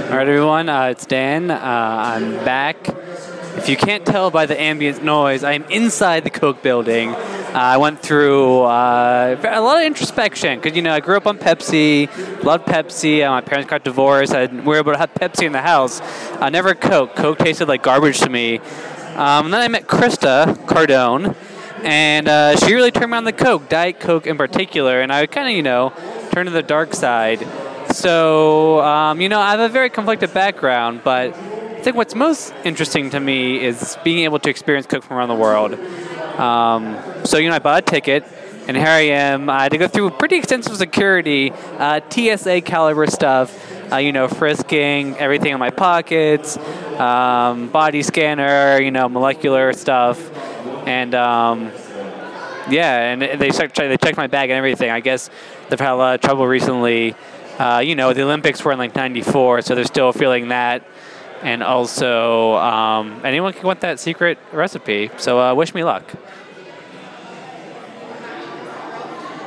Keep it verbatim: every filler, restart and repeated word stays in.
All right, everyone, uh, it's Dan. Uh, I'm back. If you can't tell by the ambient noise, I'm inside the Coke building. Uh, I went through uh, a lot of introspection because, you know, I grew up on Pepsi, loved Pepsi. Uh, my parents got divorced. I, we were able to have Pepsi in the house. Uh, never Coke. Coke tasted like garbage to me. Um, and then I met Krista Cardone, and uh, she really turned me on the Coke, Diet Coke in particular, and I kind of, you know, turned to the dark side. So, um, you know, I have a very conflicted background, but I think what's most interesting to me is being able to experience Coke from around the world. Um, so, you know, I bought a ticket, and here I am. I had to go through pretty extensive security, uh, T S A caliber stuff, uh, you know, frisking, everything in my pockets, um, body scanner, you know, molecular stuff, and um, yeah, and they checked, they checked my bag and everything. I guess they've had a lot of trouble recently. Uh, you know, the Olympics were in like ninety-four, so they're still feeling that. And also, um, anyone can want that secret recipe. So uh, wish me luck.